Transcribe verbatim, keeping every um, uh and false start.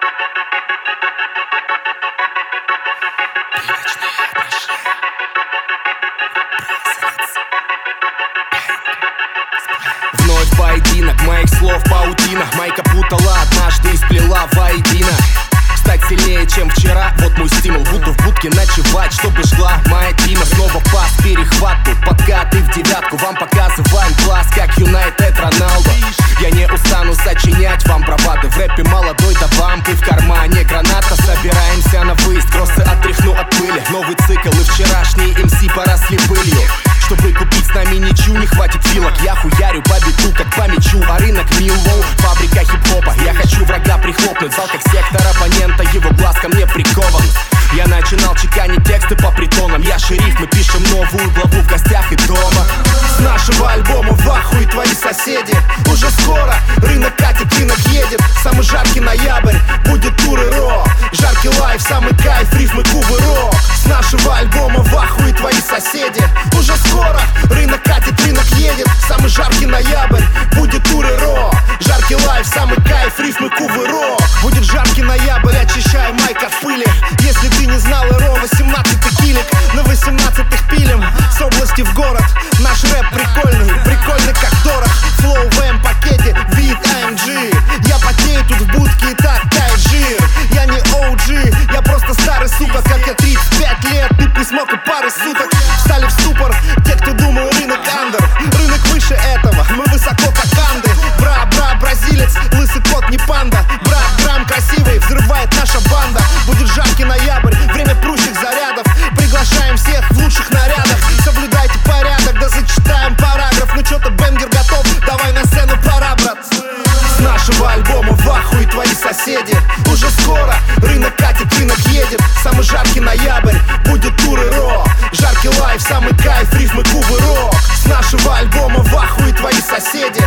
Вновь поединок моих слов паутина. Майка путала однажды и сплела воедино. Стать сильнее, чем вчера, вот мой стимул. Буду в будке ночевать, чтобы шла моя тима. Снова пас, перехват, тут подкаты в девятку. Вам показываем класс, как Юнайтед Роналдо. Я не устану сочинять вам бравады. В рэпе молодой, да бампы в кармане граната. Собираемся на выезд, кроссы отряхну от пыли. Новый цикл и вчерашние эм си поросли пылью. Чтобы купить с нами ничью, не хватит вилок. Я хуярю по биту, как по мячу. А рынок Миллоу, фабрика хип-хопа. Я хочу врага прихлопнуть, зал как сектор оппонента. Его глаз ко мне прикован. Я начинал чеканить тексты по притонам. Я шериф, мы пишем новую главу в гостях и дома. С нашего альбома в ахуе твои соседи. Уже скоро рынок катит, рынок едет. Самый жаркий ноябрь, будет тур и рок. Жаркий лайф, самый кайф, рифмы, кубы, рок. С нашего альбома в ахуе твои соседи. Уже скоро рынок катит, рынок едет. Самый жаркий ноябрь, будет тур и рок. Жаркий лайф, самый кайф, рифмы, кубы, рок. Будет жаркий ноябрь, очищаю майк от пыли. Если ты не знал, РО восемнадцатый килик. На восемнадцатых пилим с области в город. Наш рэп прикольный, прикольный как дорог. Флоу в М-пакете, вид эй эм джи. Я потею тут в будке и так тает жир. Я не оу джи, я просто старый сука. Как я тридцать пять лет, ты присмок и пары суток. Встали в ступор те, кто думал рынок андер. Рынок выше этого, мы высоко как анды. Бра-бра, бразилец, лысый кот не панда. Брат, грамм красивый, взрывает наша банда. Будет жаркий ноябрь, время прущих зарядов. Приглашаем всех в лучших нарядах. Соблюдайте порядок, да зачитаем параграф. Ну чё-то бенгер готов, давай на сцену пора, брат. С нашего альбома в ахуе твои соседи. Уже скоро рынок катит, рынок едет. Самый жаркий ноябрь, будет тур и рок. Жаркий лайф, самый кайф, рифмы, кубы, рок. С нашего альбома в ахуе твои соседи.